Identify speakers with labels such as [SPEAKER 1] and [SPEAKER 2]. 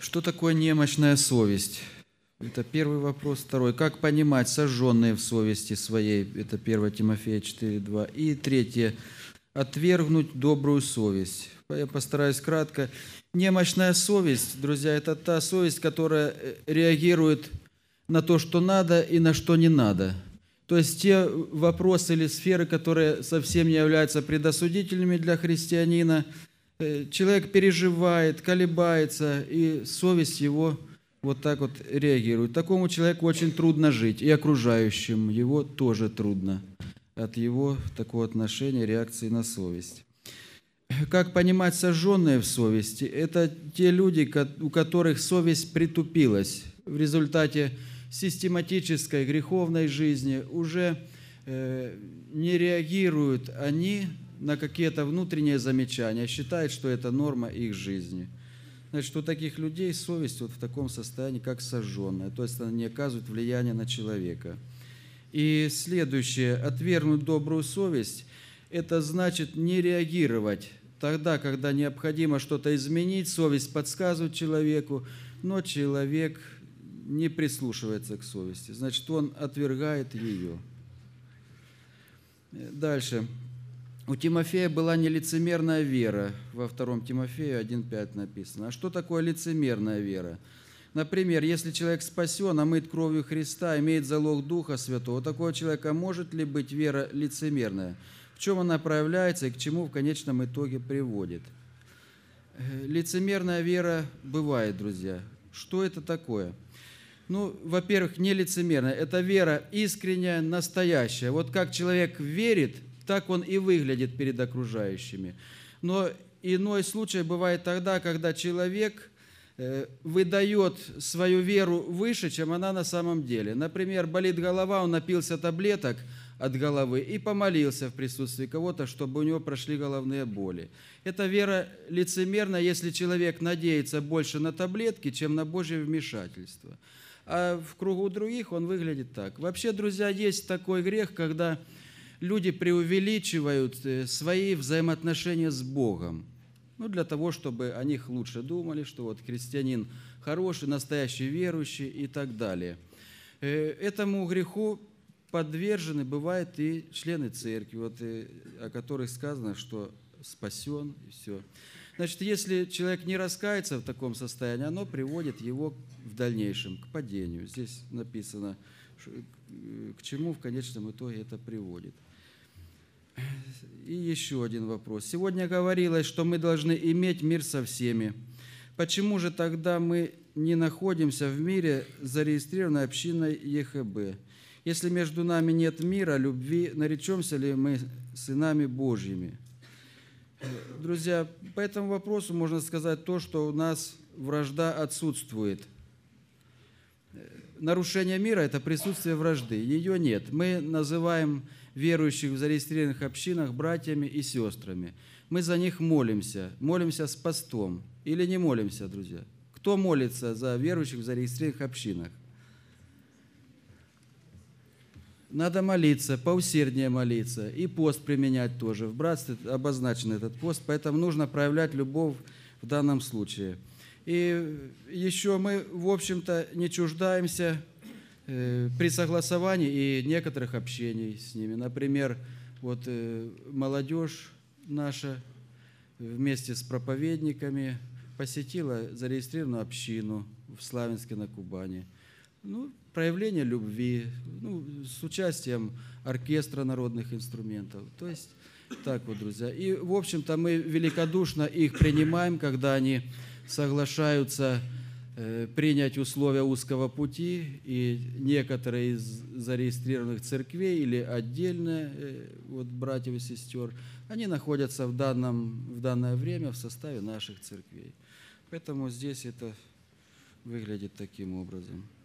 [SPEAKER 1] Что такое немощная совесть? Это первый вопрос. Второй. Как понимать сожженные в совести своей? Это 1 Тимофея 4:2. И третье. Отвергнуть добрую совесть. Я постараюсь кратко. Немощная совесть, друзья, это та совесть, которая реагирует на то, что надо и на что не надо. То есть те вопросы или сферы, которые совсем не являются предосудительными для христианина, человек переживает, колебается, и совесть его вот так вот реагирует. Такому человеку очень трудно жить, и окружающим его тоже трудно от его такого отношения, реакции на совесть. Как понимать сожженные в совести? Это те люди, у которых совесть притупилась в результате систематической греховной жизни, уже не реагируют они на какие-то внутренние замечания, считают, что это норма их жизни. Значит, у таких людей совесть вот в таком состоянии, как сожженная, то есть она не оказывает влияния на человека. И следующее, отвергнуть добрую совесть, это значит не реагировать тогда, когда необходимо что-то изменить, совесть подсказывает человеку, но человек не прислушивается к совести, значит, он отвергает ее. Дальше. У Тимофея была нелицемерная вера, во 2 Тимофею 1:5 написано. А что такое лицемерная вера? Например, если человек спасен, омыт кровью Христа, имеет залог Духа Святого, у такого человека может ли быть вера лицемерная? В чем она проявляется и к чему в конечном итоге приводит? Лицемерная вера бывает, друзья. Что это такое? Ну, во-первых, не лицемерная. Это вера искренняя, настоящая. Вот как человек верит, так он и выглядит перед окружающими. Но иной случай бывает тогда, когда человек выдает свою веру выше, чем она на самом деле. Например, болит голова, он напился таблеток от головы и помолился в присутствии кого-то, чтобы у него прошли головные боли. Это вера лицемерна, если человек надеется больше на таблетки, чем на Божье вмешательство. А в кругу других он выглядит так. Вообще, друзья, есть такой грех, когда люди преувеличивают свои взаимоотношения с Богом. Ну, для того, чтобы о них лучше думали, что вот христианин хороший, настоящий верующий и так далее. Этому греху подвержены, бывают, и члены церкви, вот, о которых сказано, что спасен, и все. Значит, если человек не раскается в таком состоянии, оно приводит его в дальнейшем к падению. Здесь написано, к чему в конечном итоге это приводит. И еще один вопрос. Сегодня говорилось, что мы должны иметь мир со всеми. Почему же тогда мы не находимся в мире, зарегистрированной общиной ЕХБ? Если между нами нет мира, любви, наречемся ли мы сынами Божьими? Друзья, по этому вопросу можно сказать то, что у нас вражда отсутствует. Нарушение мира – это присутствие вражды. Ее нет. Мы называем верующих в зарегистрированных общинах братьями и сестрами. Мы за них молимся. Молимся с постом. Или не молимся, друзья? Кто молится за верующих в зарегистрированных общинах? Надо молиться, поусерднее молиться. И пост применять тоже. В братстве обозначен этот пост, поэтому нужно проявлять любовь в данном случае. И еще мы, в общем-то, не чуждаемся при согласовании и некоторых общений с ними. Например, вот молодежь наша вместе с проповедниками посетила зарегистрированную общину в Славянске на Кубани. Ну, проявление любви, с участием оркестра народных инструментов. То есть так вот, друзья. И, в общем-то, мы великодушно их принимаем, когда они соглашаются принять условия узкого пути, и некоторые из зарегистрированных церквей или отдельные вот, братьев и сестер, они находятся в данное время в составе наших церквей. Поэтому здесь это выглядит таким образом.